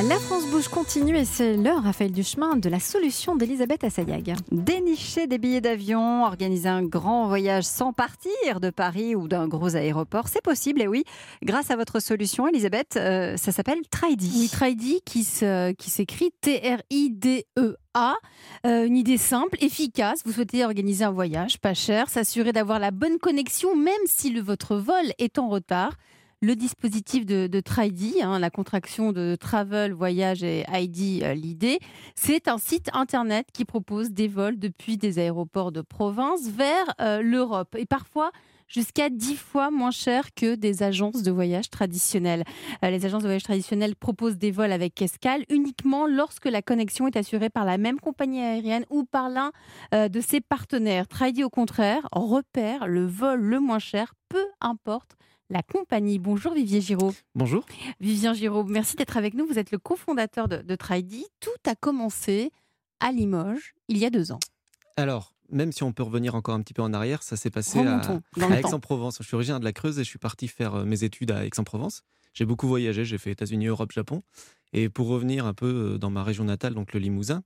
La France bouge continue et c'est l'heure, Raphaël Duchemin, de la solution d'Elisabeth Assayag. Dénicher des billets d'avion, organiser un grand voyage sans partir de Paris ou d'un gros aéroport, c'est possible, et oui, grâce à votre solution, Elisabeth, ça s'appelle Tridy. Oui, Tridy qui s'écrit T-R-I-D-E-A. Une idée simple, efficace. Vous souhaitez organiser un voyage pas cher, s'assurer d'avoir la bonne connexion même si votre vol est en retard. Le dispositif de Tridy, la contraction de Travel, Voyage et ID, l'idée, c'est un site internet qui propose des vols depuis des aéroports de province vers l'Europe. Et parfois jusqu'à 10 fois moins cher que des agences de voyage traditionnelles. Les agences de voyage traditionnelles proposent des vols avec escale uniquement lorsque la connexion est assurée par la même compagnie aérienne ou par l'un de ses partenaires. Tridy, au contraire, repère le vol le moins cher, peu importe la compagnie. Bonjour Vivien Giraud. Bonjour. Vivien Giraud, merci d'être avec nous. Vous êtes le cofondateur de Tridy. Tout a commencé à Limoges il y a 2 ans. Alors, même si on peut revenir encore un petit peu en arrière, ça s'est passé à Aix-en-Provence. Je suis originaire de la Creuse et je suis parti faire mes études à Aix-en-Provence. J'ai beaucoup voyagé, j'ai fait États-Unis, Europe, Japon. Et pour revenir un peu dans ma région natale, donc le Limousin,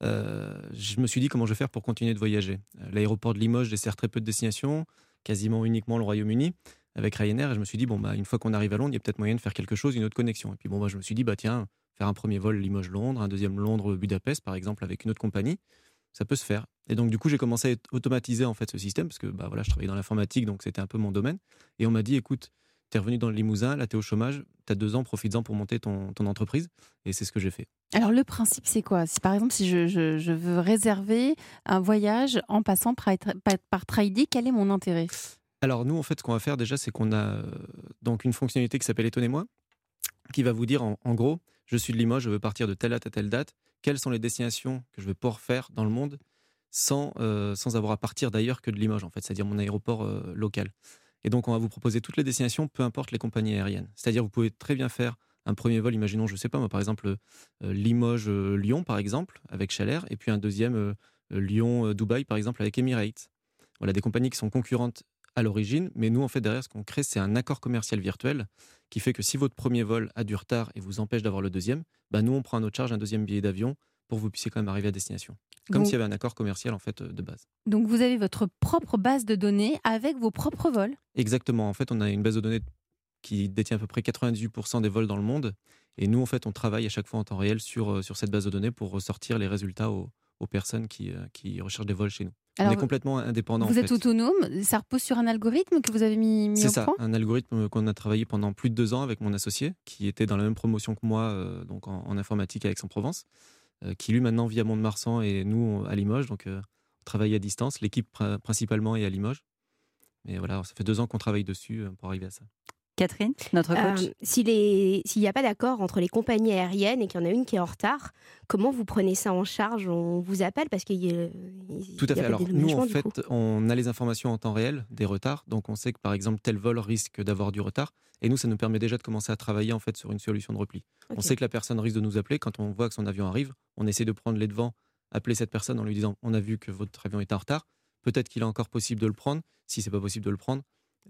je me suis dit comment je vais faire pour continuer de voyager. L'aéroport de Limoges dessert très peu de destinations, quasiment uniquement le Royaume-Uni, avec Ryanair. Et je me suis dit, une fois qu'on arrive à Londres, il y a peut-être moyen de faire quelque chose, une autre connexion. Et puis je me suis dit, tiens, faire un premier vol Limoges-Londres, un deuxième Londres-Budapest, par exemple, avec une autre compagnie, ça peut se faire. Et donc, du coup, j'ai commencé à automatiser en fait ce système, parce que je travaillais dans l'informatique, donc c'était un peu mon domaine. Et on m'a dit, écoute, t'es revenu dans le Limousin, là t'es au chômage, t'as 2 ans, profites-en pour monter ton entreprise. Et c'est ce que j'ai fait. Alors, le principe, c'est quoi ? Si par exemple, si je veux réserver un voyage en passant par Tridy, quel est mon intérêt ? Alors nous, en fait, ce qu'on va faire déjà, c'est qu'on a donc une fonctionnalité qui s'appelle Étonnez-moi, qui va vous dire en gros, je suis de Limoges, je veux partir de telle date à telle date, quelles sont les destinations que je vais pouvoir faire dans le monde sans avoir à partir d'ailleurs que de Limoges, en fait, c'est-à-dire mon aéroport local. Et donc, on va vous proposer toutes les destinations, peu importe les compagnies aériennes. C'est-à-dire, vous pouvez très bien faire un premier vol, imaginons, je ne sais pas, moi, par exemple, Limoges-Lyon, par exemple, avec Chalair, et puis un deuxième Lyon-Dubaï, par exemple, avec Emirates. Voilà, des compagnies qui sont concurrentes à l'origine, mais nous, en fait, derrière, ce qu'on crée, c'est un accord commercial virtuel qui fait que si votre premier vol a du retard et vous empêche d'avoir le deuxième, nous, on prend à notre charge un deuxième billet d'avion pour que vous puissiez quand même arriver à destination. Comme s'il y avait un accord commercial, en fait, de base. Donc, vous avez votre propre base de données avec vos propres vols ? Exactement. En fait, on a une base de données qui détient à peu près 98% des vols dans le monde. Et nous, en fait, on travaille à chaque fois en temps réel sur cette base de données pour ressortir les résultats aux personnes qui recherchent des vols chez nous. Alors, on est complètement indépendant. Vous êtes autonome, ça repose sur un algorithme que vous avez mis au point ? C'est ça, un algorithme qu'on a travaillé pendant plus de 2 ans avec mon associé, qui était dans la même promotion que moi, donc en informatique à Aix-en-Provence, qui lui maintenant vit à Mont-de-Marsan et nous à Limoges, donc on travaille à distance. L'équipe principalement est à Limoges. Mais voilà, ça fait 2 ans qu'on travaille dessus pour arriver à ça. Catherine, notre coach. S'il n'y a pas d'accord entre les compagnies aériennes et qu'il y en a une qui est en retard, comment vous prenez ça en charge ? On vous appelle parce qu'il y a Tout à fait. Alors nous, en fait, coup. on a les informations en temps réel des retards. Donc on sait que par exemple tel vol risque d'avoir du retard. Et nous, ça nous permet déjà de commencer à travailler en fait sur une solution de repli. Okay. On sait que la personne risque de nous appeler. Quand on voit que son avion arrive, on essaie de prendre les devants, appeler cette personne en lui disant on a vu que votre avion est en retard. Peut-être qu'il est encore possible de le prendre. Si c'est pas possible de le prendre,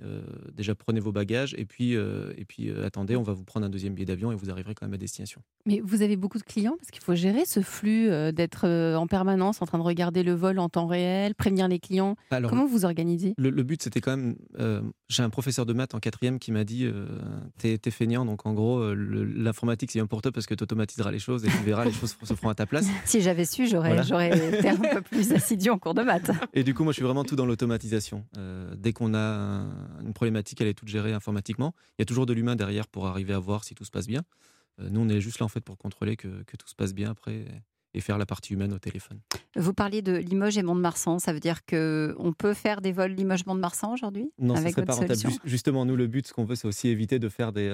déjà prenez vos bagages et puis attendez, on va vous prendre un deuxième billet d'avion et vous arriverez quand même à destination. Mais vous avez beaucoup de clients parce qu'il faut gérer ce flux d'être en permanence en train de regarder le vol en temps réel, prévenir les clients. Alors, comment vous organisez ? Le but, c'était quand même... j'ai un professeur de maths en 4e qui m'a dit t'es feignant, donc en gros, l'informatique, c'est bien pour toi parce que tu automatiseras les choses et tu verras, les choses se feront à ta place. Si j'avais su, j'aurais été un peu plus assidu en cours de maths. Et du coup, moi, je suis vraiment tout dans l'automatisation. Dès qu'on a une problématique, elle est toute gérée informatiquement. Il y a toujours de l'humain derrière pour arriver à voir si tout se passe bien. Nous, on est juste là en fait pour contrôler que tout se passe bien après et faire la partie humaine au téléphone. Vous parliez de Limoges et Mont-de-Marsan, ça veut dire qu'on peut faire des vols Limoges-Mont-de-Marsan aujourd'hui ? Non, avec ça serait pas votre rentable. solution ? Justement, nous, le but, ce qu'on veut, c'est aussi éviter de faire des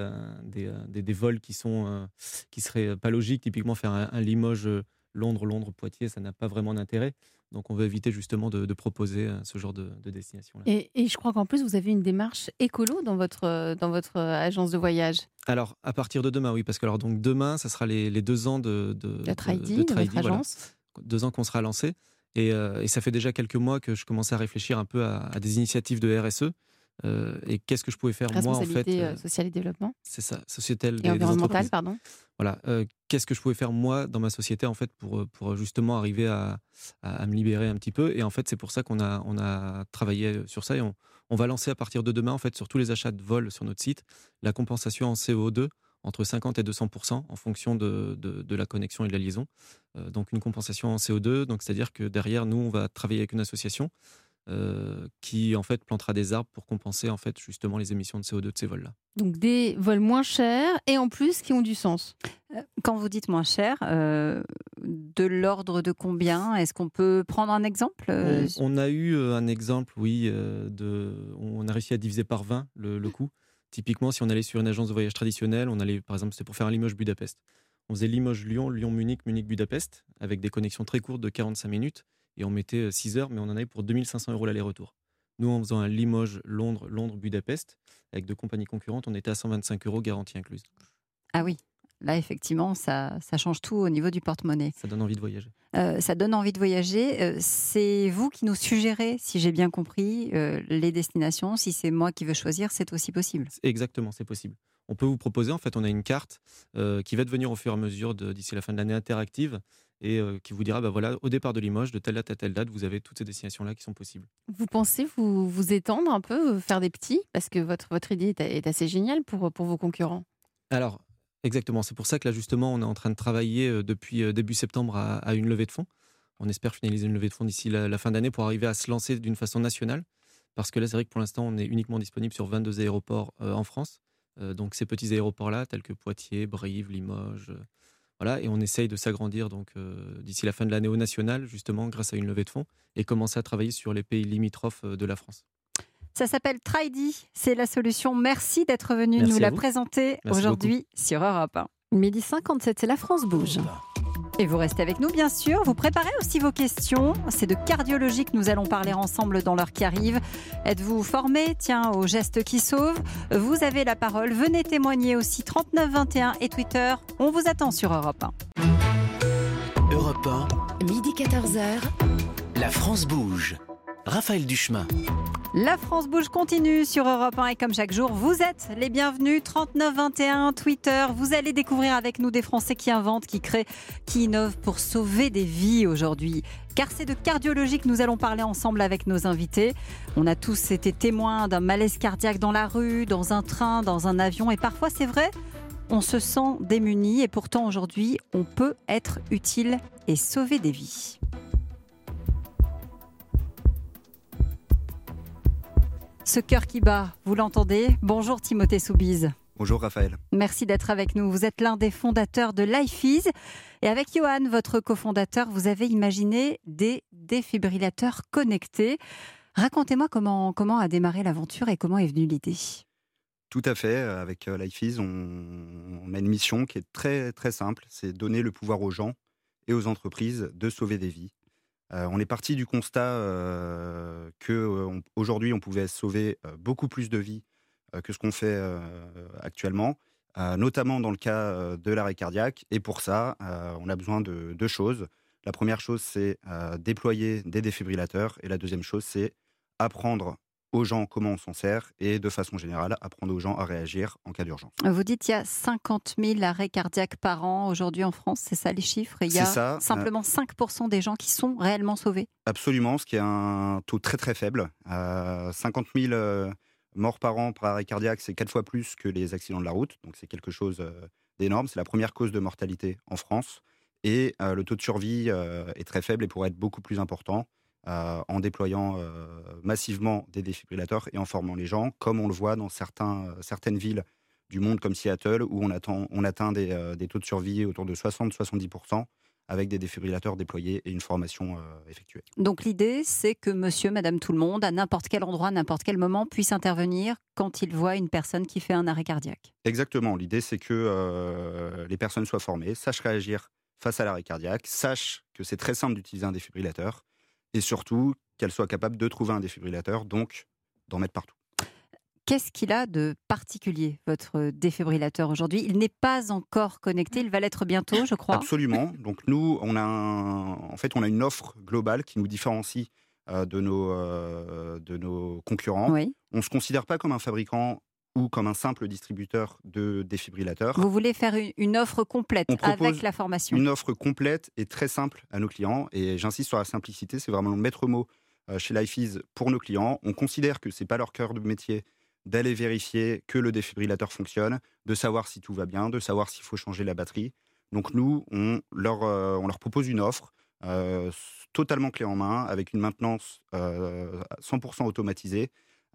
vols qui seraient pas logiques. Typiquement, faire un Limoges-Londres-Poitiers, ça n'a pas vraiment d'intérêt. Donc, on veut éviter justement de proposer ce genre de destination-là. Et je crois qu'en plus, vous avez une démarche écolo dans votre agence de voyage. Alors, à partir de demain, oui, parce que donc demain, ça sera les 2 ans de Tridy, de votre agence. Voilà. 2 ans qu'on sera lancé. Et ça fait déjà quelques mois que je commençais à réfléchir un peu à des initiatives de RSE. Et qu'est-ce que je pouvais faire moi en fait Responsabilité sociale et développement. C'est ça, sociétale Et environnementale, entreprises. pardon. Voilà, qu'est-ce que je pouvais faire moi dans ma société en fait pour justement arriver à me libérer un petit peu. Et en fait, c'est pour ça qu'on a travaillé sur ça et on va lancer à partir de demain en fait sur tous les achats de vol sur notre site la compensation en CO2 entre 50 et 200% en fonction de la connexion et de la liaison. Donc une compensation en CO2, donc c'est-à-dire que derrière nous on va travailler avec une association qui en fait plantera des arbres pour compenser en fait justement les émissions de CO2 de ces vols-là. Donc des vols moins chers et en plus qui ont du sens. Quand vous dites moins cher, de l'ordre de combien? Est-ce qu'on peut prendre un exemple? On a eu un exemple, oui, on a réussi à diviser par 20 le coût. Typiquement, si on allait sur une agence de voyage traditionnelle, on allait, par exemple, c'était pour faire un Limoges-Budapest. On faisait Limoges-Lyon, Lyon-Munich, Munich-Budapest, avec des connexions très courtes de 45 minutes, et on mettait 6 heures, mais on en avait pour 2500 € l'aller-retour. Nous, en faisant un Limoges-Londres, Londres-Budapest, avec 2 compagnies concurrentes, on était à 125 € garantie incluse. Ah oui, là effectivement, ça change tout au niveau du porte-monnaie. Ça donne envie de voyager. Ça donne envie de voyager. C'est vous qui nous suggérez, si j'ai bien compris, les destinations. Si c'est moi qui veux choisir, c'est aussi possible. Exactement, c'est possible. On peut vous proposer, en fait, on a une carte qui va devenir au fur et à mesure d'ici la fin de l'année interactive et qui vous dira, bah voilà, au départ de Limoges, de telle date à telle date, vous avez toutes ces destinations-là qui sont possibles. Vous pensez vous étendre un peu, faire des petits? Parce que votre idée est assez géniale pour vos concurrents. Alors, exactement, c'est pour ça que là, justement, on est en train de travailler depuis début septembre à une levée de fonds. On espère finaliser une levée de fonds d'ici la fin d'année pour arriver à se lancer d'une façon nationale. Parce que là, c'est vrai que pour l'instant, on est uniquement disponible sur 22 aéroports en France. Donc ces petits aéroports-là, tels que Poitiers, Brive, Limoges, voilà, et on essaye de s'agrandir donc d'ici la fin de l'année au national, justement grâce à une levée de fonds, et commencer à travailler sur les pays limitrophes de la France. Ça s'appelle Tridy, c'est la solution. Merci d'être venu Merci nous à la vous. présenter Merci aujourd'hui sur Europe 1. 12h57, c'est la France bouge. Et vous restez avec nous, bien sûr. Vous préparez aussi vos questions. C'est de cardiologie que nous allons parler ensemble dans l'heure qui arrive. Êtes-vous formé, tiens, aux gestes qui sauvent? Vous avez la parole. Venez témoigner aussi 39 21 et Twitter. On vous attend sur Europe 1. Europe 1, Midi 14h, la France bouge. Raphaël Duchemin. La France bouge continue sur Europe 1 et comme chaque jour, vous êtes les bienvenus. 39 21 Twitter. Vous allez découvrir avec nous des Français qui inventent, qui créent, qui innovent pour sauver des vies aujourd'hui. Car c'est de cardiologie que nous allons parler ensemble avec nos invités. On a tous été témoins d'un malaise cardiaque dans la rue, dans un train, dans un avion. Et parfois, c'est vrai, on se sent démuni. Et pourtant, aujourd'hui, on peut être utile et sauver des vies. Ce cœur qui bat, vous l'entendez? Bonjour Timothée Soubise. Bonjour Raphaël. Merci d'être avec nous. Vous êtes l'un des fondateurs de LifeEase. Et avec Johan, votre cofondateur, vous avez imaginé des défibrillateurs connectés. Racontez-moi comment a démarré l'aventure et comment est venue l'idée. Tout à fait. Avec LifeEase, on a une mission qui est très, très simple. C'est donner le pouvoir aux gens et aux entreprises de sauver des vies. On est parti du constat qu'aujourd'hui, on pouvait sauver beaucoup plus de vies que ce qu'on fait actuellement, notamment dans le cas de l'arrêt cardiaque. Et pour ça, on a besoin de 2 choses. La première chose, c'est déployer des défibrillateurs. Et la deuxième chose, c'est apprendre aux gens comment on s'en sert et de façon générale, apprendre aux gens à réagir en cas d'urgence. Vous dites qu'il y a 50 000 arrêts cardiaques par an aujourd'hui en France, c'est ça les chiffres? Et il y a ça, simplement 5% des gens qui sont réellement sauvés? Absolument, ce qui est un taux très très faible. 50 000 morts par an par arrêt cardiaque, c'est 4 fois plus que les accidents de la route. Donc c'est quelque chose d'énorme. C'est la première cause de mortalité en France. Et le taux de survie est très faible et pourrait être beaucoup plus important en déployant massivement des défibrillateurs et en formant les gens, comme on le voit dans certaines villes du monde comme Seattle, où on atteint des taux de survie autour de 60-70% avec des défibrillateurs déployés et une formation effectuée. Donc l'idée, c'est que monsieur, madame, tout le monde, à n'importe quel endroit, à n'importe quel moment, puisse intervenir quand il voit une personne qui fait un arrêt cardiaque. Exactement. L'idée, c'est que les personnes soient formées, sachent réagir face à l'arrêt cardiaque, sachent que c'est très simple d'utiliser un défibrillateur et surtout qu'elles soient capables de trouver un défibrillateur, donc d'en mettre partout. Qu'est-ce qu'il a de particulier, votre défibrillateur aujourd'hui? Il n'est pas encore connecté, il va l'être bientôt, je crois. Absolument. Donc nous, on a une offre globale qui nous différencie de nos concurrents. Oui. On ne se considère pas comme un fabricant ou comme un simple distributeur de défibrillateurs. Vous voulez faire une offre complète On propose avec la formation. Une offre complète et très simple à nos clients. Et j'insiste sur la simplicité, c'est vraiment le maître mot chez LifeEase pour nos clients. On considère que ce n'est pas leur cœur de métier d'aller vérifier que le défibrillateur fonctionne, de savoir si tout va bien, de savoir s'il faut changer la batterie. Donc nous, on leur propose une offre totalement clé en main, avec une maintenance 100% automatisée.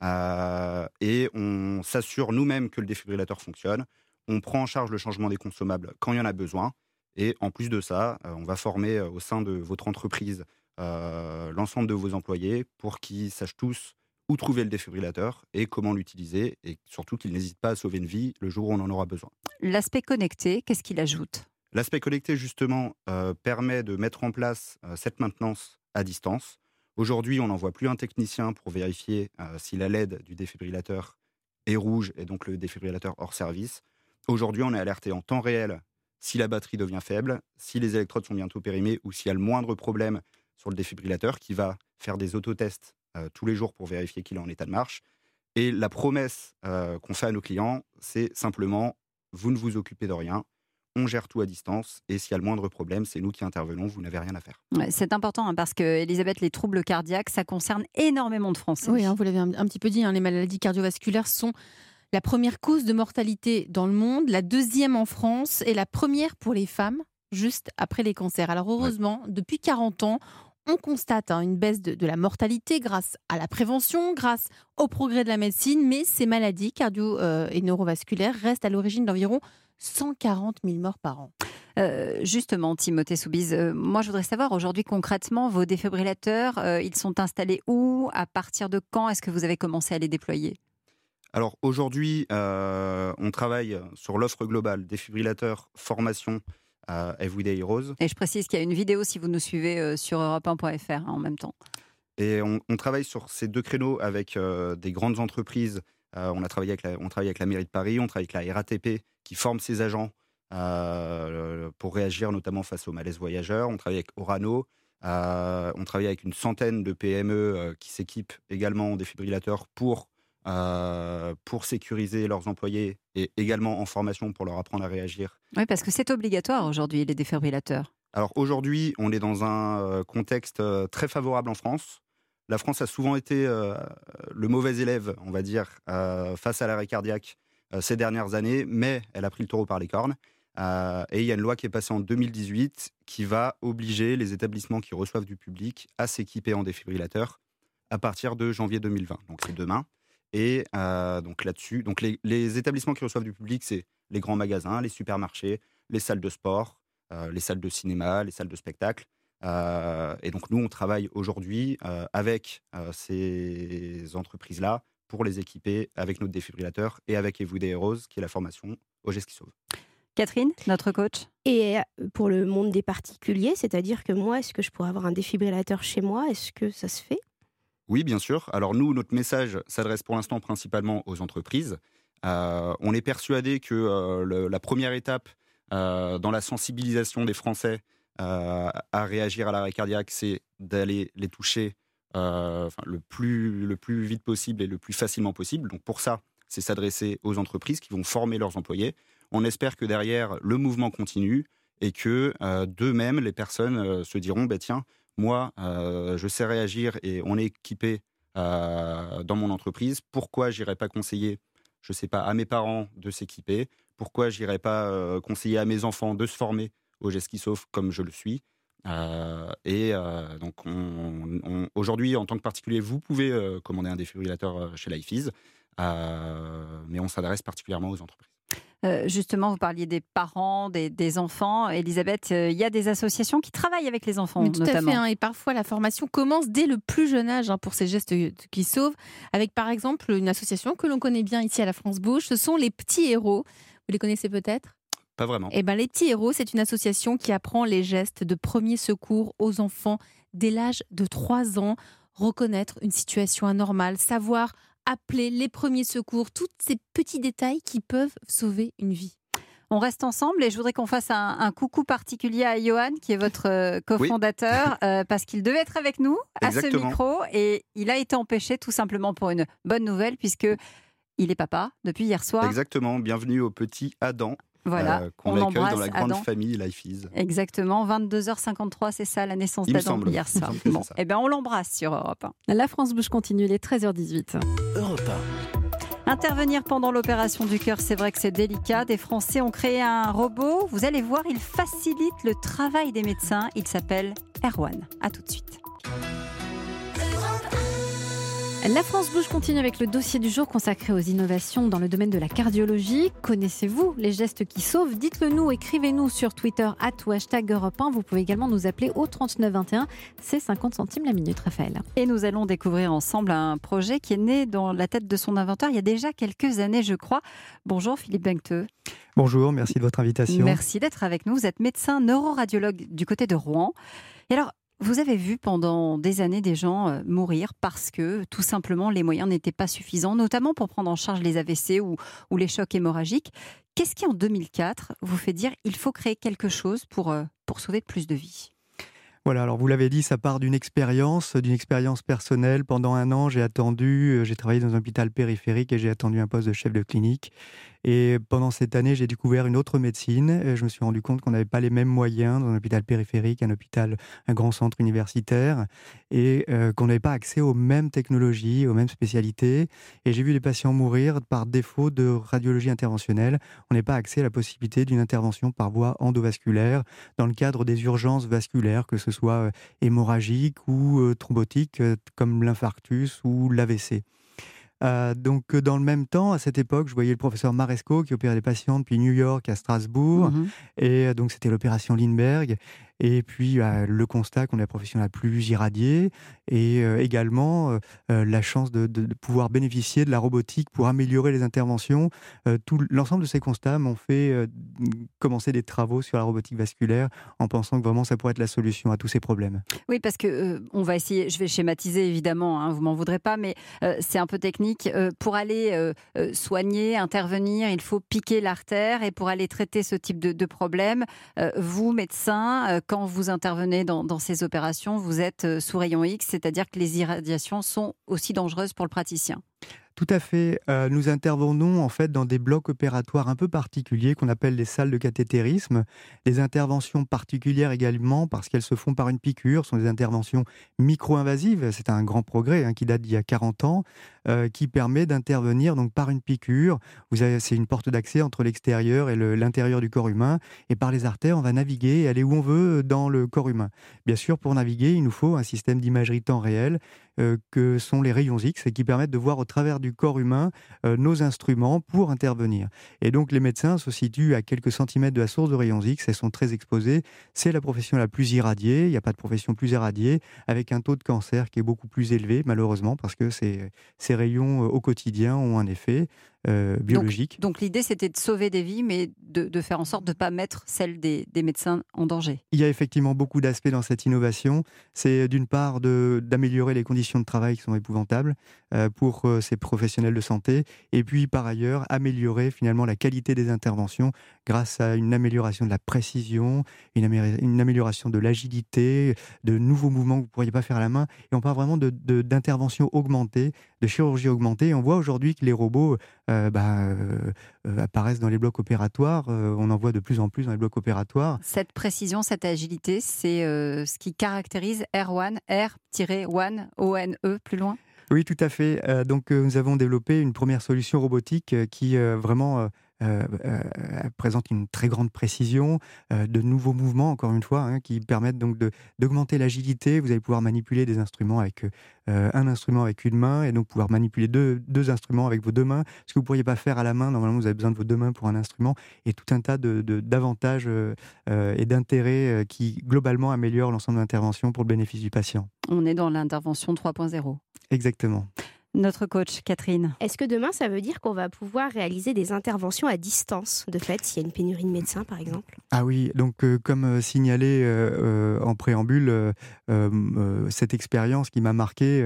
Et on s'assure nous-mêmes que le défibrillateur fonctionne. On prend en charge le changement des consommables quand il y en a besoin. Et en plus de ça, on va former au sein de votre entreprise l'ensemble de vos employés pour qu'ils sachent tous où trouver le défibrillateur et comment l'utiliser. Et surtout qu'ils n'hésitent pas à sauver une vie le jour où on en aura besoin. L'aspect connecté, qu'est-ce qu'il ajoute ? L'aspect connecté, justement, permet de mettre en place cette maintenance à distance. Aujourd'hui, on n'envoie plus un technicien pour vérifier si la LED du défibrillateur est rouge et donc le défibrillateur hors service. Aujourd'hui, on est alerté en temps réel si la batterie devient faible, si les électrodes sont bientôt périmées ou s'il y a le moindre problème sur le défibrillateur qui va faire des autotests tous les jours pour vérifier qu'il est en état de marche. Et la promesse qu'on fait à nos clients, c'est simplement « vous ne vous occupez de rien ». On gère tout à distance et s'il y a le moindre problème, c'est nous qui intervenons, vous n'avez rien à faire. Ouais, c'est important parce que, Elisabeth, les troubles cardiaques, ça concerne énormément de Français. Oui, vous l'avez un petit peu dit, les maladies cardiovasculaires sont la première cause de mortalité dans le monde, la deuxième en France et la première pour les femmes, juste après les cancers. Alors heureusement, depuis 40 ans, on constate une baisse de la mortalité grâce à la prévention, grâce au progrès de la médecine, mais ces maladies cardio- et neurovasculaires restent à l'origine d'environ 140 000 morts par an. Justement, Timothée Soubise, moi je voudrais savoir aujourd'hui concrètement, vos défibrillateurs, ils sont installés où ? À partir de quand est-ce que vous avez commencé à les déployer ? Alors aujourd'hui, on travaille sur l'offre globale défibrillateur, formation, Everyday Heroes. Et je précise qu'il y a une vidéo si vous nous suivez sur europe1.fr en même temps. Et on travaille sur ces deux créneaux avec des grandes entreprises. On travaille avec la mairie de Paris, on travaille avec la RATP qui forme ses agents pour réagir notamment face aux malaises voyageurs. On travaille avec Orano, on travaille avec une centaine de PME qui s'équipent également en défibrillateurs pour sécuriser leurs employés et également en formation pour leur apprendre à réagir. Oui, parce que c'est obligatoire aujourd'hui, les défibrillateurs. Alors aujourd'hui, on est dans un contexte très favorable en France. La France a souvent été le mauvais élève, on va dire, face à l'arrêt cardiaque ces dernières années, mais elle a pris le taureau par les cornes. Et il y a une loi qui est passée en 2018 qui va obliger les établissements qui reçoivent du public à s'équiper en défibrillateur à partir de janvier 2020. Donc c'est demain. Et donc là-dessus, donc les établissements qui reçoivent du public, c'est les grands magasins, les supermarchés, les salles de sport, les salles de cinéma, les salles de spectacle. Et donc nous, on travaille aujourd'hui avec ces entreprises-là pour les équiper avec notre défibrillateur et avec Everyday Heroes, qui est la formation au geste qui sauve. Catherine, notre coach. Et pour le monde des particuliers, c'est-à-dire que moi, est-ce que je pourrais avoir un défibrillateur chez moi ? Est-ce que ça se fait ? Oui, bien sûr. Alors nous, notre message s'adresse pour l'instant principalement aux entreprises. On est persuadé que la première étape dans la sensibilisation des Français à réagir à l'arrêt cardiaque, c'est d'aller les toucher le plus vite possible et le plus facilement possible. Donc pour ça, c'est s'adresser aux entreprises qui vont former leurs employés. On espère que derrière, le mouvement continue et que d'eux-mêmes, les personnes se diront tiens, moi, je sais réagir et on est équipé dans mon entreprise. Pourquoi j'irais pas conseiller, je sais pas, à mes parents de s'équiper ? Pourquoi j'irais pas conseiller à mes enfants de se former au geste qui sauve comme je le suis ? Donc aujourd'hui, en tant que particulier, vous pouvez commander un défibrillateur chez LifeEase, mais on s'adresse particulièrement aux entreprises. Justement, vous parliez des parents, des enfants. Elisabeth, il y a des associations qui travaillent avec les enfants, tout notamment. à fait, et parfois la formation commence dès le plus jeune âge pour ces gestes qui sauvent, avec par exemple une association que l'on connaît bien ici à la France Bouge, ce sont les Petits Héros. Vous les connaissez peut-être ? Pas vraiment. Les Petits Héros, c'est une association qui apprend les gestes de premier secours aux enfants dès l'âge de 3 ans, reconnaître une situation anormale, savoir appeler les premiers secours, tous ces petits détails qui peuvent sauver une vie. On reste ensemble et je voudrais qu'on fasse un coucou particulier à Johan, qui est votre cofondateur, parce qu'il devait être avec nous à ce micro et il a été empêché tout simplement pour une bonne nouvelle, puisque il est papa depuis hier soir. Exactement, bienvenue au petit Adam. Voilà, qu'on accueille dans la grande famille Life Is. Exactement, 22h53, c'est ça la naissance d'Adam hier soir. Bon, eh bien on l'embrasse sur Europe 1. La France Bouge continue, il est 13h18. Europe 1. Intervenir pendant l'opération du cœur, c'est vrai que c'est délicat. Des Français ont créé un robot. Vous allez voir, il facilite le travail des médecins. Il s'appelle Erwan. À tout de suite. La France Bouge continue avec le dossier du jour consacré aux innovations dans le domaine de la cardiologie. Connaissez-vous les gestes qui sauvent ? Dites-le nous, écrivez-nous sur Twitter @ Europe 1. Vous pouvez également nous appeler au 39 21. C'est 50 centimes la minute, Raphaël. Et nous allons découvrir ensemble un projet qui est né dans la tête de son inventeur il y a déjà quelques années, je crois. Bonjour Philippe Benqueteux. Bonjour, merci de votre invitation. Merci d'être avec nous. Vous êtes médecin neuroradiologue du côté de Rouen. Et alors, vous avez vu pendant des années des gens mourir parce que tout simplement les moyens n'étaient pas suffisants, notamment pour prendre en charge les AVC ou les chocs hémorragiques. Qu'est-ce qui en 2004 vous fait dire il faut créer quelque chose pour sauver plus de vies ? Voilà, alors vous l'avez dit, ça part d'une expérience personnelle. Pendant 1 an, j'ai travaillé dans un hôpital périphérique et j'ai attendu un poste de chef de clinique. Et pendant cette année, j'ai découvert une autre médecine. Et je me suis rendu compte qu'on n'avait pas les mêmes moyens dans un hôpital périphérique, un grand centre universitaire, et qu'on n'avait pas accès aux mêmes technologies, aux mêmes spécialités. Et j'ai vu des patients mourir par défaut de radiologie interventionnelle. On n'a pas accès à la possibilité d'une intervention par voie endovasculaire dans le cadre des urgences vasculaires, que ce soit hémorragiques ou thrombotiques, comme l'infarctus ou l'AVC. Donc, dans le même temps, à cette époque, je voyais le professeur Maresco qui opérait des patients depuis New York à Strasbourg. Et donc, c'était l'opération Lindbergh. Et puis, le constat qu'on est la profession la plus irradiée et également la chance de pouvoir bénéficier de la robotique pour améliorer les interventions. L'ensemble de ces constats m'ont fait commencer des travaux sur la robotique vasculaire en pensant que vraiment ça pourrait être la solution à tous ces problèmes. Oui, parce que on va essayer, je vais schématiser évidemment, hein, vous m'en voudrez pas, mais c'est un peu technique. Pour aller soigner, intervenir, il faut piquer l'artère, et pour aller traiter ce type de problème, vous, médecin, quand vous intervenez dans ces opérations, vous êtes sous rayon X, c'est-à-dire que les irradiations sont aussi dangereuses pour le praticien. Tout à fait. Nous intervenons en fait dans des blocs opératoires un peu particuliers qu'on appelle les salles de cathétérisme. Les interventions particulières également parce qu'elles se font par une piqûre, sont des interventions micro-invasives. C'est un grand progrès qui date d'il y a 40 ans, qui permet d'intervenir donc par une piqûre. C'est une porte d'accès entre l'extérieur et l'intérieur du corps humain. Et par les artères, on va naviguer et aller où on veut dans le corps humain. Bien sûr, pour naviguer, il nous faut un système d'imagerie temps réel que sont les rayons X et qui permettent de voir au travers du corps humain nos instruments pour intervenir. Et donc les médecins se situent à quelques centimètres de la source de rayons X, elles sont très exposées. C'est la profession la plus irradiée, il n'y a pas de profession plus irradiée, avec un taux de cancer qui est beaucoup plus élevé malheureusement parce que ces rayons au quotidien ont un effet biologique. Donc l'idée c'était de sauver des vies, mais de faire en sorte de ne pas mettre celle des médecins en danger. Il y a effectivement beaucoup d'aspects dans cette innovation. C'est d'une part d'améliorer les conditions de travail qui sont épouvantables pour ces professionnels de santé, et puis par ailleurs améliorer finalement la qualité des interventions grâce à une amélioration de la précision, une amélioration de l'agilité, de nouveaux mouvements que vous ne pourriez pas faire à la main. Et on parle vraiment d'intervention augmentée, de chirurgie augmentée. Et on voit aujourd'hui que les robots apparaissent dans les blocs opératoires. On en voit de plus en plus dans les blocs opératoires. Cette précision, cette agilité, c'est ce qui caractérise R1, R-1, O-N-E, plus loin. Oui, tout à fait. Donc, nous avons développé une première solution robotique qui vraiment présente une très grande précision, de nouveaux mouvements, encore une fois, qui permettent donc d'augmenter l'agilité. Vous allez pouvoir manipuler des instruments avec un instrument avec une main, et donc pouvoir manipuler deux instruments avec vos 2 mains, ce que vous ne pourriez pas faire à la main. Normalement, vous avez besoin de vos 2 mains pour un instrument, et tout un tas d'avantages et d'intérêts qui, globalement, améliorent l'ensemble de l'intervention pour le bénéfice du patient. On est dans l'intervention 3.0. Exactement. Notre coach, Catherine. Est-ce que demain, ça veut dire qu'on va pouvoir réaliser des interventions à distance, de fait, s'il y a une pénurie de médecins, par exemple ? Ah oui, donc comme signalé en préambule, cette expérience qui m'a marqué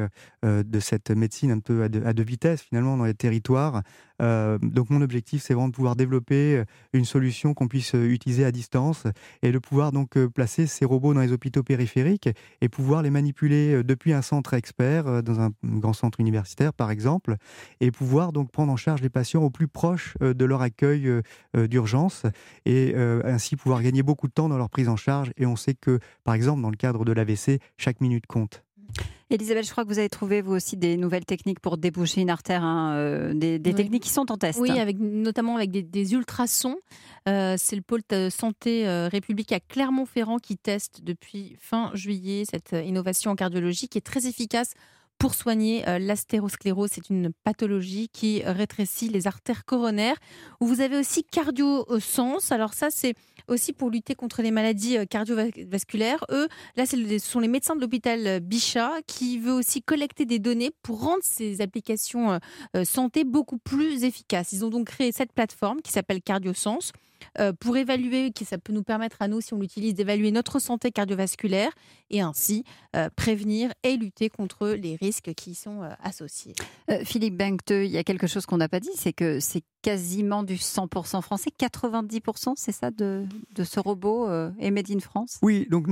de cette médecine un peu à deux vitesses finalement dans les territoires. Donc mon objectif, c'est vraiment de pouvoir développer une solution qu'on puisse utiliser à distance et de pouvoir donc placer ces robots dans les hôpitaux périphériques et pouvoir les manipuler depuis un centre expert, dans un grand centre universitaire par exemple, et pouvoir donc prendre en charge les patients au plus proche de leur accueil d'urgence et ainsi pouvoir gagner beaucoup de temps dans leur prise en charge. Et on sait que, par exemple, dans le cadre de l'AVC, chaque minute compte. Elisabeth, je crois que vous avez trouvé vous aussi des nouvelles techniques pour déboucher une artère, des techniques qui sont en test. Oui, notamment avec des ultrasons. C'est le pôle santé République à Clermont-Ferrand qui teste depuis fin juillet cette innovation en cardiologie qui est très efficace pour soigner l'astérosclérose. C'est une pathologie qui rétrécit les artères coronaires. Vous avez aussi CardioSens. Alors ça, c'est aussi pour lutter contre les maladies cardiovasculaires. Là, ce sont les médecins de l'hôpital Bichat qui veut aussi collecter des données pour rendre ces applications santé beaucoup plus efficaces. Ils ont donc créé cette plateforme qui s'appelle CardioSens pour évaluer, ça peut nous permettre à nous, si on l'utilise, d'évaluer notre santé cardiovasculaire et ainsi prévenir et lutter contre les risques qui y sont associés. Philippe Bencteux, il y a quelque chose qu'on n'a pas dit, c'est que c'est quasiment du 100% français, 90%, c'est ça, de ce robot est made in France ? Oui, donc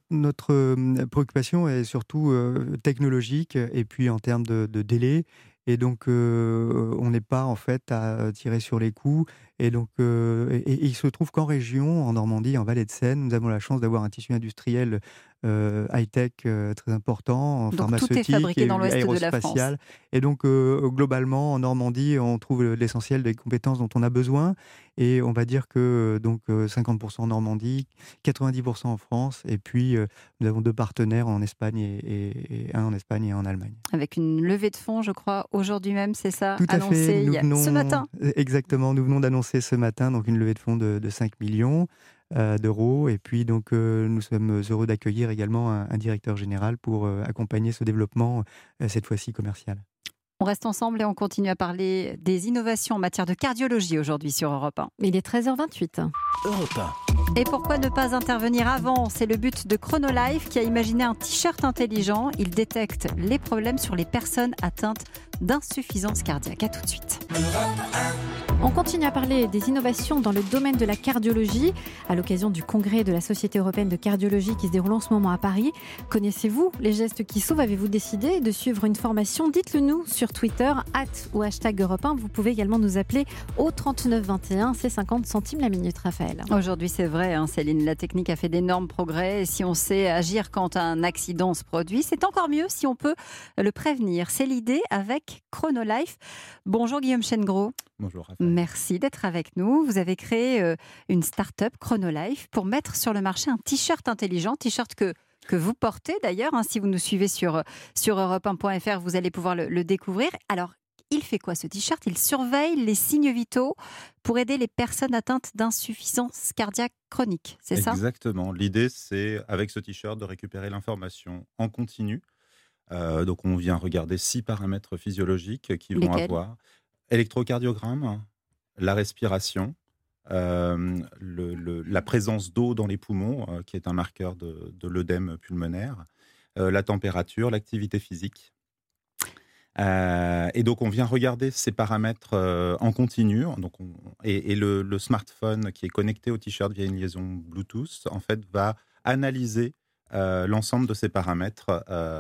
notre préoccupation est surtout technologique et puis en termes de délai. Et donc, on n'est pas en fait à tirer sur les coups. Et donc, il se trouve qu'en région, en Normandie, en Vallée de Seine, nous avons la chance d'avoir un tissu industriel high-tech très important, donc pharmaceutique tout est fabriqué dans et l'ouest de la aérospatial. France. Et donc, globalement, en Normandie, on trouve l'essentiel des compétences dont on a besoin. Et on va dire que 50% en Normandie, 90% en France. Et puis, nous avons 2 partenaires en Espagne et un en Espagne et un en Allemagne. Avec une levée de fonds, je crois, aujourd'hui même, c'est ça, tout à fait. ce matin. Exactement, nous venons d'annoncer ce matin donc une levée de fonds de 5 millions d'euros. Et puis, donc, nous sommes heureux d'accueillir également un directeur général pour accompagner ce développement, cette fois-ci commercial. On reste ensemble et on continue à parler des innovations en matière de cardiologie aujourd'hui sur Europe 1. Il est 13h28. Europe 1. Et pourquoi ne pas intervenir avant ? C'est le but de Chronolife qui a imaginé un t-shirt intelligent. Il détecte les problèmes sur les personnes atteintes d'insuffisance cardiaque. À tout de suite. On continue à parler des innovations dans le domaine de la cardiologie à l'occasion du congrès de la Société européenne de cardiologie qui se déroule en ce moment à Paris. Connaissez-vous les gestes qui sauvent ? Avez-vous décidé de suivre une formation ? Dites-le nous sur Twitter @ ou #Europe 1. Vous pouvez également nous appeler au 39 21, c'est 50 centimes la minute, Raphaël. Aujourd'hui, c'est vrai, Céline, la technique a fait d'énormes progrès. Et si on sait agir quand un accident se produit, c'est encore mieux si on peut le prévenir. C'est l'idée avec Chronolife. Bonjour Guillaume Chengros. Bonjour Raphaël. Merci d'être avec nous. Vous avez créé une start-up, Chronolife, pour mettre sur le marché un t-shirt intelligent, t-shirt que vous portez d'ailleurs. Si vous nous suivez sur europe1.fr, vous allez pouvoir le découvrir. Alors, il fait quoi ce t-shirt ? Il surveille les signes vitaux pour aider les personnes atteintes d'insuffisance cardiaque chronique, c'est ça ? Exactement. L'idée, c'est avec ce t-shirt de récupérer l'information en continu. Donc, on vient regarder 6 paramètres physiologiques qui vont avoir électrocardiogramme, la respiration, la présence d'eau dans les poumons, qui est un marqueur de l'œdème pulmonaire, la température, l'activité physique. Et donc, on vient regarder ces paramètres en continu. Donc et le smartphone qui est connecté au t-shirt via une liaison Bluetooth, en fait, va analyser l'ensemble de ces paramètres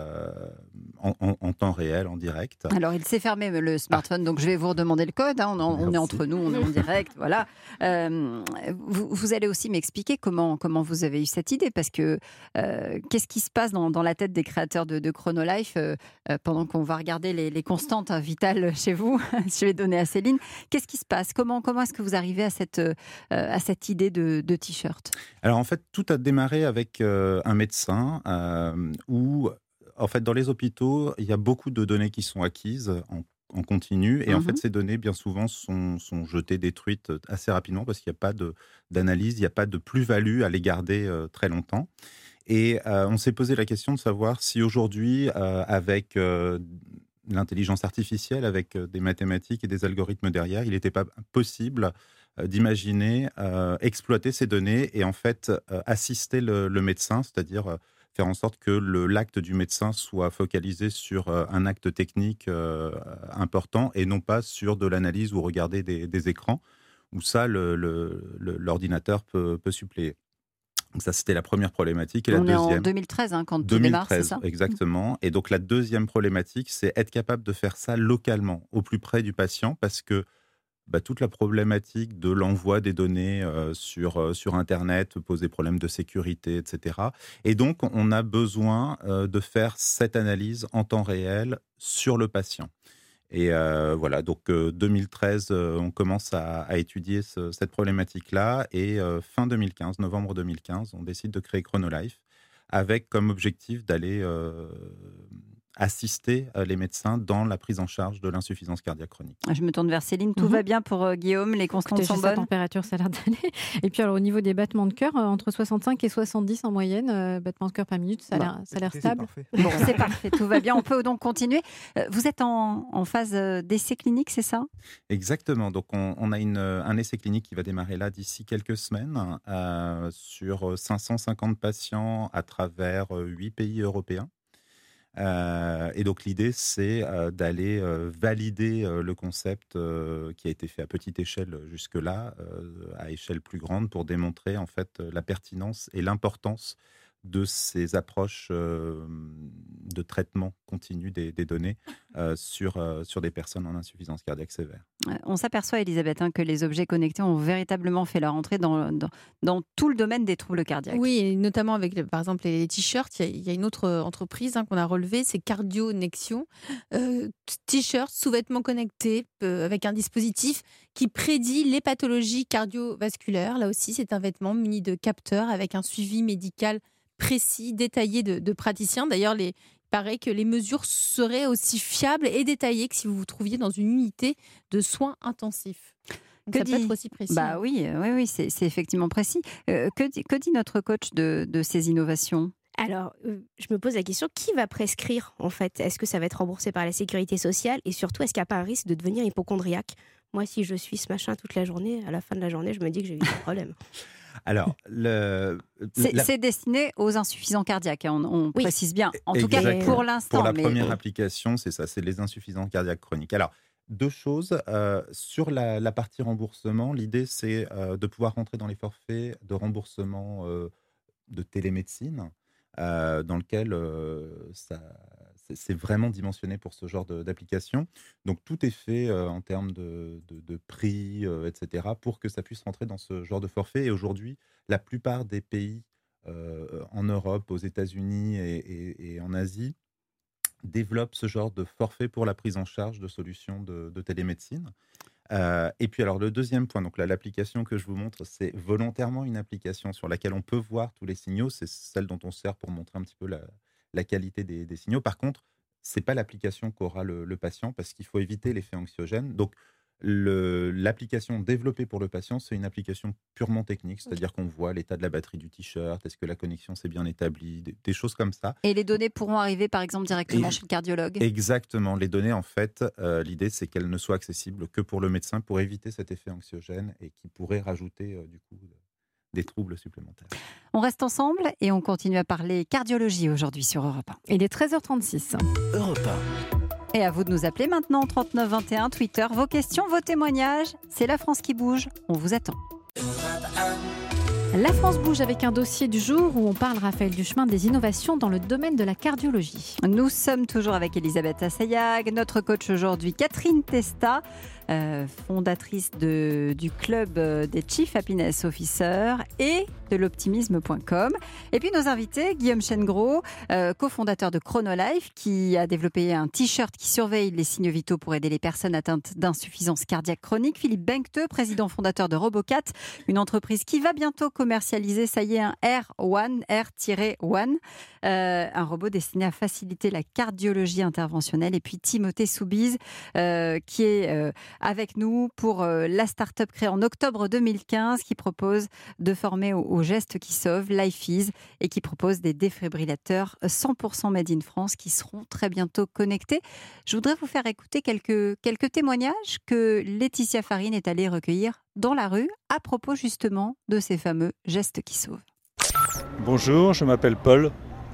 en temps réel, en direct. Alors, il s'est fermé le smartphone, donc je vais vous redemander le code. On est entre nous, on est en direct, voilà. Vous allez aussi m'expliquer comment vous avez eu cette idée, parce que qu'est-ce qui se passe dans la tête des créateurs de Chronolife pendant qu'on va regarder les constantes vitales chez vous. Je vais donner à Céline. Qu'est-ce qui se passe ? Comment est-ce que vous arrivez à cette idée de t-shirt ? Alors, en fait, tout a démarré avec un médecin où, en fait, dans les hôpitaux, il y a beaucoup de données qui sont acquises en continu. Et en fait, ces données, bien souvent, sont jetées, détruites assez rapidement parce qu'il n'y a pas d'analyse, il n'y a pas de plus-value à les garder très longtemps. Et on s'est posé la question de savoir si aujourd'hui, avec l'intelligence artificielle, avec des mathématiques et des algorithmes derrière, il n'était pas possible d'imaginer exploiter ces données et en fait assister le médecin, c'est-à-dire faire en sorte que l'acte du médecin soit focalisé sur un acte technique important et non pas sur de l'analyse ou regarder des écrans, où ça, l'ordinateur peut suppléer. Donc ça, c'était la première problématique. Et On la est deuxième, en 2013 quand tout démarre, c'est ça ? exactement. Et donc la deuxième problématique, c'est être capable de faire ça localement, au plus près du patient, parce que toute la problématique de l'envoi des données sur Internet pose des problèmes de sécurité, etc. Et donc, on a besoin de faire cette analyse en temps réel sur le patient. Et voilà, donc 2013, on commence à étudier cette problématique-là. Et fin 2015, novembre 2015, on décide de créer ChronoLife avec comme objectif d'aller assister les médecins dans la prise en charge de l'insuffisance cardiaque chronique. Je me tourne vers Céline. Tout va bien pour Guillaume? Les constantes sont bonnes? La température, ça a l'air d'aller. Et puis alors, au niveau des battements de cœur, entre 65 et 70 en moyenne, battements de cœur par minute, ça a l'air stable. Bon, c'est parfait, tout va bien. On peut donc continuer. Vous êtes en phase d'essai clinique, c'est ça? Exactement. Donc, on a un essai clinique qui va démarrer là d'ici quelques semaines sur 550 patients à travers 8 pays européens. Et donc l'idée, c'est d'aller valider le concept qui a été fait à petite échelle jusque-là, à échelle plus grande, pour démontrer en fait la pertinence et l'importance de ces approches de traitement continu des données sur des personnes en insuffisance cardiaque sévère. On s'aperçoit, Elisabeth, que les objets connectés ont véritablement fait leur entrée dans tout le domaine des troubles cardiaques. Oui, et notamment avec, par exemple, les t-shirts. Il y a une autre entreprise qu'on a relevée, c'est CardioNexion. T-shirts, sous-vêtements connectés, avec un dispositif qui prédit les pathologies cardiovasculaires. Là aussi, c'est un vêtement muni de capteurs avec un suivi médical précis, détaillé de praticiens. D'ailleurs, il paraît que les mesures seraient aussi fiables et détaillées que si vous vous trouviez dans une unité de soins intensifs. Donc ça peut être aussi précis. Oui, c'est effectivement précis. Que dit notre coach de ces innovations ? Alors, je me pose la question, qui va prescrire en fait? Est-ce que ça va être remboursé par la sécurité sociale? Et surtout, est-ce qu'il n'y a pas un risque de devenir hypocondriaque? Moi, si je suis ce machin toute la journée, à la fin de la journée, je me dis que j'ai eu des problèmes. Alors, c'est destiné aux insuffisants cardiaques, on précise bien. En tout cas, pour l'instant. Pour la première application, c'est ça, c'est les insuffisants cardiaques chroniques. Alors, deux choses. Sur la partie remboursement, l'idée, c'est de pouvoir rentrer dans les forfaits de remboursement de télémédecine, dans lequel c'est vraiment dimensionné pour ce genre d'application. Donc, tout est fait en termes de prix, etc., pour que ça puisse rentrer dans ce genre de forfait. Et aujourd'hui, la plupart des pays en Europe, aux États-Unis et en Asie développent ce genre de forfait pour la prise en charge de solutions de télémédecine. Et puis, alors, le deuxième point, donc là, l'application que je vous montre, c'est volontairement une application sur laquelle on peut voir tous les signaux. C'est celle dont on sert pour montrer un petit peu la qualité des signaux. Par contre, ce n'est pas l'application qu'aura le patient, parce qu'il faut éviter l'effet anxiogène. Donc, l'application développée pour le patient, c'est une application purement technique, c'est-à-dire qu'on voit l'état de la batterie du t-shirt, est-ce que la connexion s'est bien établie, des choses comme ça. Et les données pourront arriver, par exemple, directement chez le cardiologue? Exactement. Les données, en fait, l'idée, c'est qu'elles ne soient accessibles que pour le médecin, pour éviter cet effet anxiogène et qui pourrait rajouter, du coup, des troubles supplémentaires. On reste ensemble et on continue à parler cardiologie aujourd'hui sur Europe 1. Il est 13h36. Europe 1. Et à vous de nous appeler maintenant, 39 21, Twitter. Vos questions, vos témoignages. C'est la France qui bouge. On vous attend. La France bouge avec un dossier du jour où on parle, Raphaël Duchemin, des innovations dans le domaine de la cardiologie. Nous sommes toujours avec Elisabeth Assayag, notre coach aujourd'hui, Catherine Testa, fondatrice du club des Chief Happiness Officers et de l'optimisme.com. Et puis nos invités, Guillaume Chengros, cofondateur de ChronoLife, qui a développé un t-shirt qui surveille les signes vitaux pour aider les personnes atteintes d'insuffisance cardiaque chronique. Philippe Bencteux, président fondateur de Robocat, une entreprise qui va bientôt commercialiser, ça y est, un R1, un robot destiné à faciliter la cardiologie interventionnelle. Et puis Timothée Soubise, qui est avec nous pour la start-up créée en octobre 2015, qui propose de former aux gestes qui sauvent, LifeEase, et qui propose des défibrillateurs 100% made in France qui seront très bientôt connectés. Je voudrais vous faire écouter quelques témoignages que Laetitia Farine est allée recueillir dans la rue à propos justement de ces fameux gestes qui sauvent. Bonjour, je m'appelle Paul.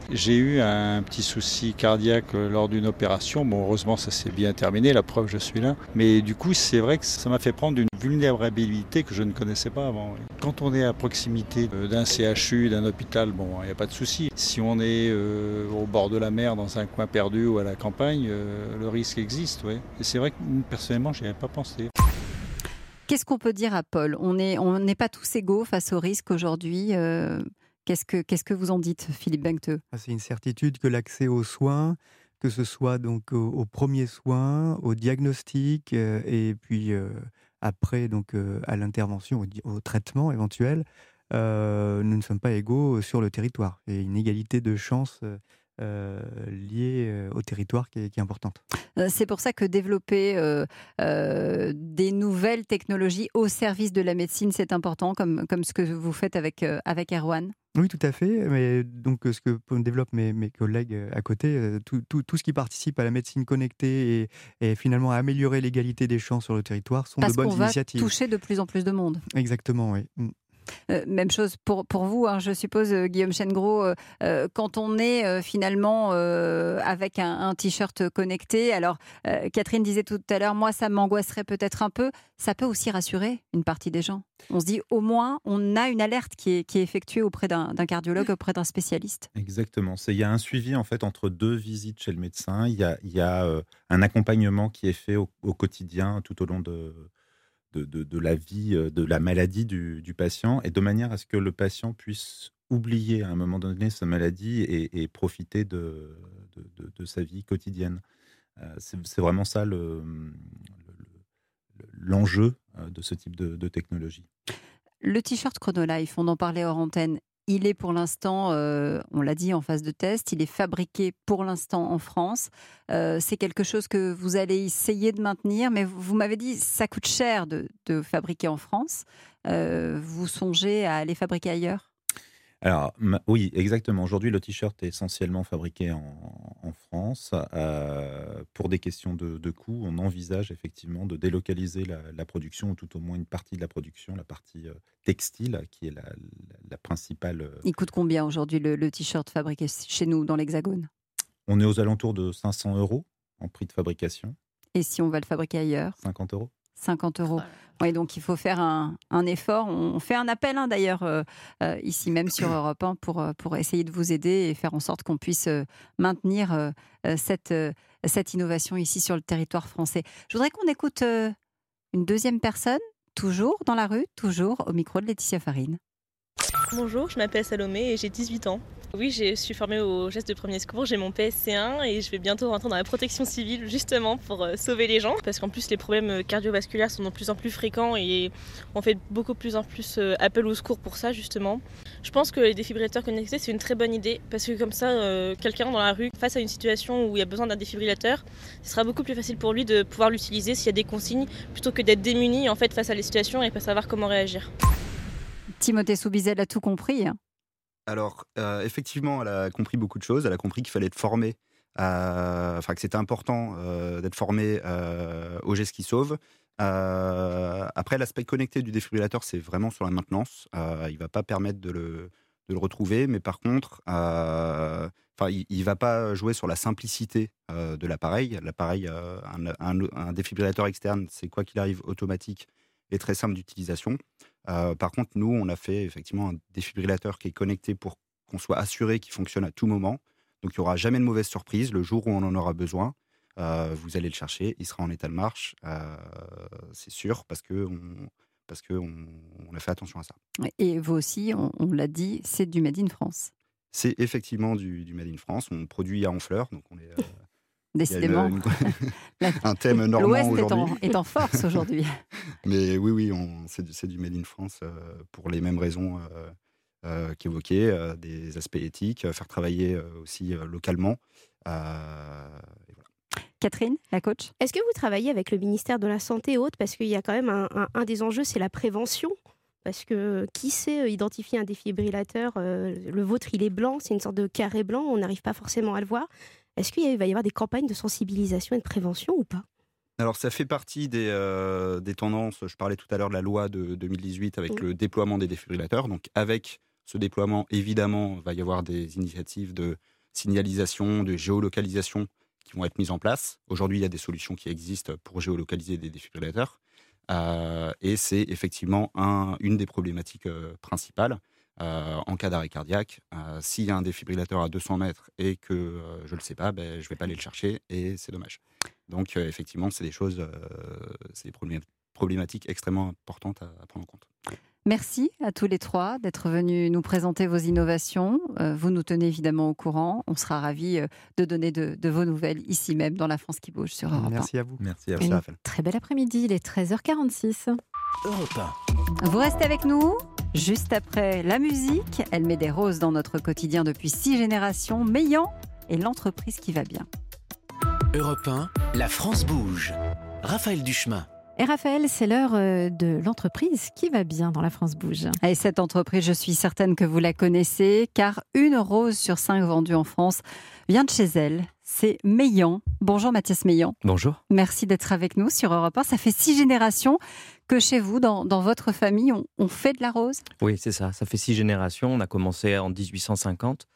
J'ai eu un petit souci cardiaque lors d'une opération. Bon, heureusement, ça s'est bien terminé, la preuve, je suis là. Mais du coup, c'est vrai que ça m'a fait prendre une vulnérabilité que je ne connaissais pas avant. Quand on est à proximité d'un CHU, d'un hôpital, bon, il n'y a pas de souci. Si on est au bord de la mer, dans un coin perdu ou à la campagne, le risque existe, ouais. Et c'est vrai que personnellement, je n'y avais pas pensé. Qu'est-ce qu'on peut dire à Paul ? On n'est pas tous égaux face au risque aujourd'hui. Qu'est-ce que vous en dites, Philippe Benqueteux ? C'est une certitude que l'accès aux soins, que ce soit donc aux premiers soins, au diagnostic et puis après donc à l'intervention, au traitement éventuel, nous ne sommes pas égaux sur le territoire. Il y a une égalité de chances liée au territoire qui est importante. C'est pour ça que développer des nouvelles technologies au service de la médecine, c'est important, comme ce que vous faites avec Erwan. Oui, tout à fait. Mais donc, ce que développent mes collègues à côté, tout ce qui participe à la médecine connectée et finalement à améliorer l'égalité des chances sur le territoire sont de bonnes initiatives. Parce qu'on va toucher de plus en plus de monde. Exactement, oui. Même chose pour vous, hein, je suppose, Guillaume Chêne-Gros, quand on est finalement avec un t-shirt connecté. Alors, Catherine disait tout à l'heure, moi, ça m'angoisserait peut-être un peu. Ça peut aussi rassurer une partie des gens. On se dit, au moins, on a une alerte qui est effectuée auprès d'un cardiologue, auprès d'un spécialiste. Exactement. Il y a un suivi en fait entre 2 visites chez le médecin. Il y a un accompagnement qui est fait au quotidien tout au long de la vie, de la maladie du patient, et de manière à ce que le patient puisse oublier à un moment donné sa maladie et profiter de sa vie quotidienne. C'est vraiment ça l'enjeu de ce type de technologie. Le t-shirt Chronolife, on en parlait hors antenne. Il est pour l'instant, on l'a dit en phase de test, il est fabriqué pour l'instant en France. C'est quelque chose que vous allez essayer de maintenir, mais vous m'avez dit ça coûte cher de fabriquer en France. Vous songez à aller fabriquer ailleurs ? Alors, oui, exactement. Aujourd'hui, le t-shirt est essentiellement fabriqué en France. Pour des questions de coût, on envisage effectivement de délocaliser la production, ou tout au moins une partie de la production, la partie textile, qui est la principale. Il coûte combien aujourd'hui le t-shirt fabriqué chez nous, dans l'Hexagone ? On est aux alentours de 500 € en prix de fabrication. Et si on va le fabriquer ailleurs ? 50 €. 50 €. Oui, donc il faut faire un effort. On fait un appel d'ailleurs ici même sur Europe 1 pour essayer de vous aider et faire en sorte qu'on puisse maintenir cette innovation ici sur le territoire français. Je voudrais qu'on écoute une deuxième personne, toujours dans la rue, toujours au micro de Laetitia Farine. Bonjour, je m'appelle Salomé et j'ai 18 ans. Oui, je suis formée au geste de premier secours, j'ai mon PSC1 et je vais bientôt rentrer dans la protection civile justement pour sauver les gens. Parce qu'en plus les problèmes cardiovasculaires sont de plus en plus fréquents et on fait beaucoup plus en plus appel au secours pour ça justement. Je pense que les défibrillateurs connectés c'est une très bonne idée parce que comme ça, quelqu'un dans la rue face à une situation où il y a besoin d'un défibrillateur, ce sera beaucoup plus facile pour lui de pouvoir l'utiliser s'il y a des consignes plutôt que d'être démuni en fait face à les situations et pas savoir comment réagir. Timothée Soubizel a tout compris. Alors, effectivement, elle a compris beaucoup de choses. Elle a compris qu'il fallait être formé, que c'était important d'être formé aux gestes qui sauvent. Après, l'aspect connecté du défibrillateur, c'est vraiment sur la maintenance. Il ne va pas permettre de le retrouver, mais par contre, il ne va pas jouer sur la simplicité de l'appareil. L'appareil, un défibrillateur externe, c'est quoi qu'il arrive automatique et très simple d'utilisation. Par contre, nous, on a fait effectivement un défibrillateur qui est connecté pour qu'on soit assuré qu'il fonctionne à tout moment. Donc, il n'y aura jamais de mauvaise surprise. Le jour où on en aura besoin, vous allez le chercher. Il sera en état de marche, c'est sûr, parce qu'on a fait attention à ça. Et vous aussi, on l'a dit, c'est du Made in France. C'est effectivement du Made in France. On produit à Honfleur, donc on est... Décidément. Un thème normand l'Ouest aujourd'hui. est en force aujourd'hui. Mais oui, c'est du Made in France pour les mêmes raisons qu'évoquées, des aspects éthiques, faire travailler aussi localement. Et voilà. Catherine, la coach ? Est-ce que vous travaillez avec le ministère de la Santé et autres ? Parce qu'il y a quand même un des enjeux, c'est la prévention. Parce que qui sait identifier un défibrillateur ? Le vôtre, il est blanc, c'est une sorte de carré blanc, on n'arrive pas forcément à le voir. Est-ce qu'il va y avoir des campagnes de sensibilisation et de prévention ou pas ? Alors, ça fait partie des tendances. Je parlais tout à l'heure de la loi de 2018 avec le déploiement des défibrillateurs. Donc, avec ce déploiement, évidemment, il va y avoir des initiatives de signalisation, de géolocalisation qui vont être mises en place. Aujourd'hui, il y a des solutions qui existent pour géolocaliser des défibrillateurs. Et c'est effectivement une des problématiques principales. En cas d'arrêt cardiaque, s'il y a un défibrillateur à 200 mètres et que je ne le sais pas, je ne vais pas aller le chercher et c'est dommage. Donc effectivement, c'est des problématiques extrêmement importantes à prendre en compte. Merci à tous les trois d'être venus nous présenter vos innovations. Vous nous tenez évidemment au courant. On sera ravis de donner de vos nouvelles ici même dans La France qui bouge sur Europe 1. Merci à vous. Merci à vous. Très bel après-midi, il est 13h46. Europe 1. Vous restez avec nous. Juste après la musique, elle met des roses dans notre quotidien depuis 6 générations. Meillan et l'entreprise qui va bien. Europe 1, La France bouge. Raphaël Duchemin. Et Raphaël, c'est l'heure de l'entreprise qui va bien dans La France bouge. Et cette entreprise, je suis certaine que vous la connaissez, car 1 rose sur 5 vendue en France vient de chez elle. C'est Meillan. Bonjour Mathias Meillan. Bonjour. Merci d'être avec nous sur Europe 1. Ça fait 6 générations que chez vous, dans votre famille, on fait de la rose ? Oui, c'est ça. Ça fait 6 générations. On a commencé en 1850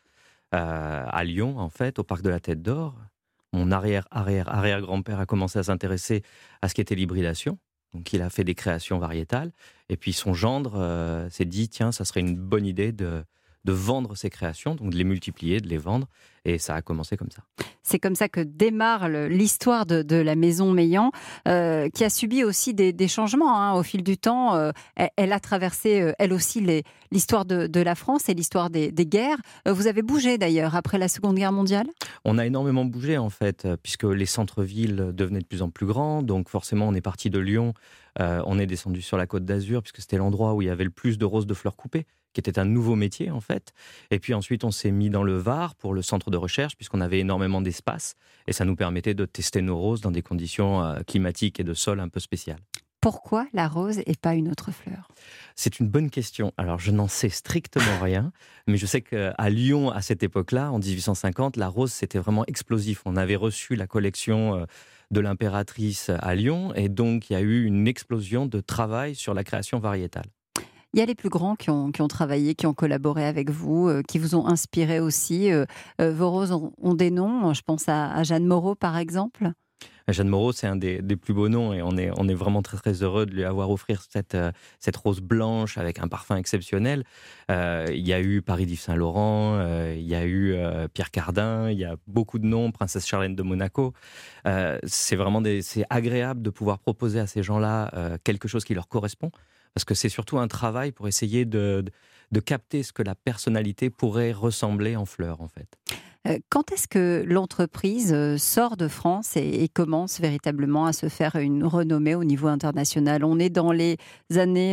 à Lyon, en fait, au parc de la Tête d'Or. Mon arrière-grand-père a commencé à s'intéresser à ce qu'était l'hybridation. Donc, il a fait des créations variétales. Et puis, son gendre s'est dit, tiens, ça serait une bonne idée de vendre ces créations, donc de les multiplier, de les vendre. Et ça a commencé comme ça. C'est comme ça que démarre l'histoire de la maison Meillan, qui a subi aussi des changements au fil du temps. Elle a traversé, elle aussi, l'histoire de la France et l'histoire des guerres. Vous avez bougé d'ailleurs après la Seconde Guerre mondiale ? On a énormément bougé en fait, puisque les centres-villes devenaient de plus en plus grands. Donc forcément, on est parti de Lyon, on est descendu sur la Côte d'Azur, puisque c'était l'endroit où il y avait le plus de roses de fleurs coupées, qui était un nouveau métier en fait. Et puis ensuite, on s'est mis dans le Var pour le centre de recherche, puisqu'on avait énormément d'espace. Et ça nous permettait de tester nos roses dans des conditions climatiques et de sol un peu spéciales. Pourquoi la rose et pas une autre fleur ? C'est une bonne question. Alors, je n'en sais strictement rien, mais je sais qu'à Lyon, à cette époque-là, en 1850, la rose, c'était vraiment explosif. On avait reçu la collection de l'impératrice à Lyon, et donc il y a eu une explosion de travail sur la création variétale. Il y a les plus grands qui ont travaillé, qui ont collaboré avec vous, qui vous ont inspiré aussi. Vos roses ont des noms. Je pense à Jeanne Moreau, par exemple. Jeanne Moreau, c'est un des plus beaux noms et on est vraiment très très heureux de lui avoir offert cette rose blanche avec un parfum exceptionnel. Il y a eu Paris d'Yves Saint-Laurent, il y a eu Pierre Cardin, il y a beaucoup de noms, Princesse Charlène de Monaco. C'est agréable de pouvoir proposer à ces gens-là quelque chose qui leur correspond, parce que c'est surtout un travail pour essayer de capter ce que la personnalité pourrait ressembler en fleurs en fait. Quand est-ce que l'entreprise sort de France et commence véritablement à se faire une renommée au niveau international ? On est dans les années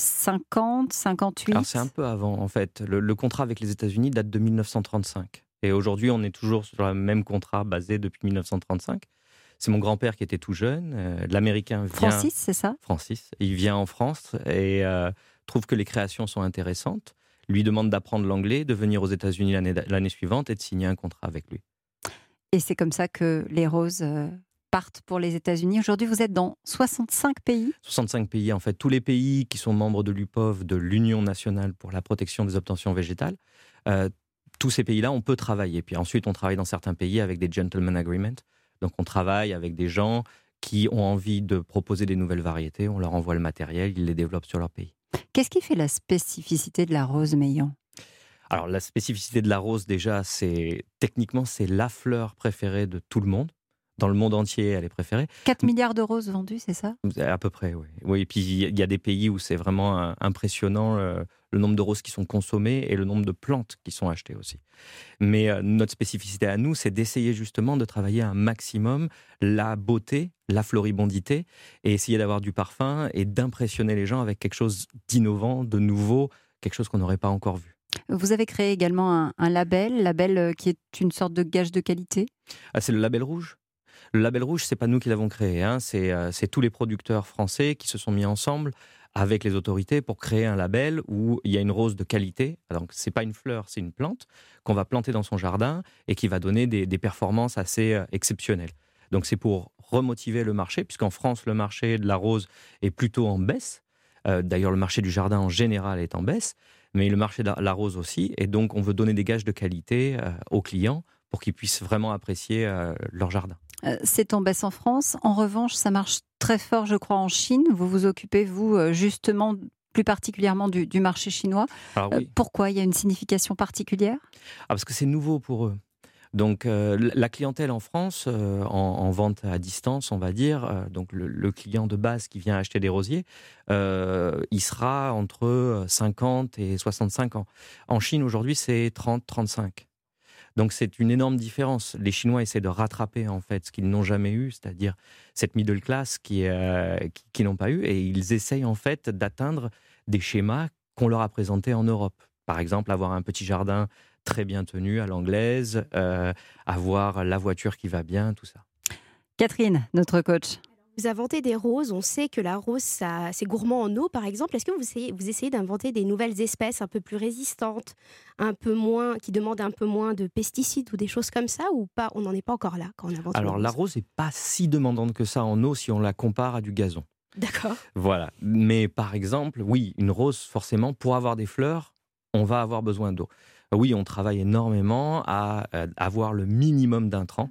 50, 58 ? Alors c'est un peu avant en fait. Le contrat avec les États-Unis date de 1935. Et aujourd'hui, on est toujours sur le même contrat basé depuis 1935. C'est mon grand-père qui était tout jeune. L'Américain vient... Francis, c'est ça ? Francis. Il vient en France et trouve que les créations sont intéressantes. Lui demande d'apprendre l'anglais, de venir aux États-Unis l'année suivante et de signer un contrat avec lui. Et c'est comme ça que les roses partent pour les États-Unis. Aujourd'hui, vous êtes dans 65 pays ? 65 pays, en fait. Tous les pays qui sont membres de l'UPOV, de l'Union nationale pour la protection des obtentions végétales, tous ces pays-là, on peut travailler. Puis ensuite, on travaille dans certains pays avec des gentleman agreements. Donc, on travaille avec des gens qui ont envie de proposer des nouvelles variétés. On leur envoie le matériel, ils les développent sur leur pays. Qu'est-ce qui fait la spécificité de la rose Meillan ? Alors, la spécificité de la rose, déjà, techniquement, c'est la fleur préférée de tout le monde. Dans le monde entier, elle est préférée. 4 milliards de roses vendues, c'est ça ? À peu près, oui. Oui, et puis il y a des pays où c'est vraiment impressionnant le nombre de roses qui sont consommées et le nombre de plantes qui sont achetées aussi. Mais notre spécificité à nous, c'est d'essayer justement de travailler un maximum la beauté, la floribondité, et essayer d'avoir du parfum et d'impressionner les gens avec quelque chose d'innovant, de nouveau, quelque chose qu'on n'aurait pas encore vu. Vous avez créé également un label qui est une sorte de gage de qualité ? C'est le label rouge. Le label rouge, c'est pas nous qui l'avons créé, hein. C'est tous les producteurs français qui se sont mis ensemble avec les autorités pour créer un label où il y a une rose de qualité. Donc c'est pas une fleur, c'est une plante qu'on va planter dans son jardin et qui va donner des performances assez exceptionnelles. Donc c'est pour remotiver le marché, puisqu'en France, le marché de la rose est plutôt en baisse. D'ailleurs, le marché du jardin en général est en baisse. mais le marché de la rose aussi. Et donc, on veut donner des gages de qualité aux clients pour qu'ils puissent vraiment apprécier leur jardin. C'est en baisse en France. En revanche, ça marche très fort, je crois, en Chine. Vous vous occupez, vous, justement, plus particulièrement du marché chinois. Alors, oui. Pourquoi ? Il y a une signification particulière ? Parce que c'est nouveau pour eux. Donc, la clientèle en France, en vente à distance, on va dire, donc le client de base qui vient acheter des rosiers, il sera entre 50 et 65 ans. En Chine, aujourd'hui, c'est 30-35. Donc, c'est une énorme différence. Les Chinois essaient de rattraper, en fait, ce qu'ils n'ont jamais eu, c'est-à-dire cette middle class qui n'ont pas eu, et ils essayent, en fait, d'atteindre des schémas qu'on leur a présentés en Europe. Par exemple, avoir un petit jardin très bien tenu à l'anglaise, avoir la voiture qui va bien, tout ça. Catherine, notre coach. Vous inventez des roses, on sait que la rose, c'est gourmand en eau, par exemple. Est-ce que vous essayez d'inventer des nouvelles espèces un peu plus résistantes, un peu moins, qui demandent un peu moins de pesticides ou des choses comme ça, ou pas ? On n'en est pas encore là quand on invente Alors, la rose n'est pas si demandante que ça en eau si on la compare à du gazon. D'accord. Voilà. Mais par exemple, oui, une rose, forcément, pour avoir des fleurs, on va avoir besoin d'eau. Oui, on travaille énormément à avoir le minimum d'intrants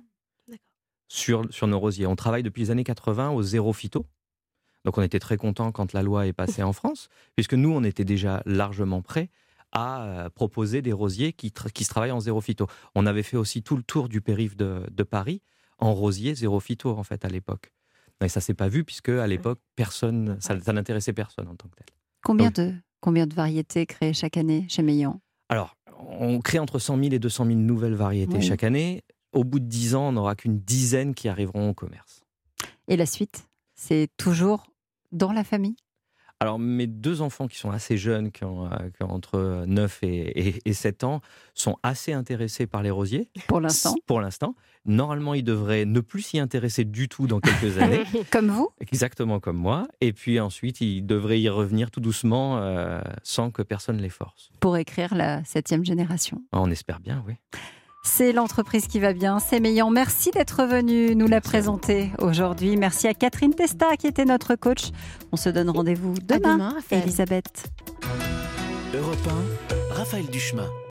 sur nos rosiers. On travaille depuis les années 80 au zéro phyto. Donc on était très contents quand la loi est passée en France, puisque nous, on était déjà largement prêts à proposer des rosiers qui se travaillent en zéro phyto. On avait fait aussi tout le tour du périph' de Paris en rosier zéro phyto, en fait, à l'époque. Et ça ne s'est pas vu, puisque à l'époque, personne, ça n'intéressait personne en tant que tel. Combien de variétés créées chaque année chez Meillan ? Alors, on crée entre 100 000 et 200 000 nouvelles variétés chaque année. Au bout de 10 ans, on n'aura qu'une dizaine qui arriveront au commerce. Et la suite ? C'est toujours dans la famille ? Alors, mes 2 enfants qui sont assez jeunes, qui ont entre 9 et 7 ans, sont assez intéressés par les rosiers. Pour l'instant ? Pour l'instant. Normalement, ils devraient ne plus s'y intéresser du tout dans quelques années. Comme vous ? Exactement comme moi. Et puis ensuite, ils devraient y revenir tout doucement, sans que personne les force. Pour écrire la 7e génération. On espère bien, oui. C'est l'entreprise qui va bien, c'est Meillan. Merci d'être venu nous la présenter aujourd'hui. Merci à Catherine Testa qui était notre coach. On se donne rendez-vous demain, Elisabeth. Europe 1, Raphaël Duchemin.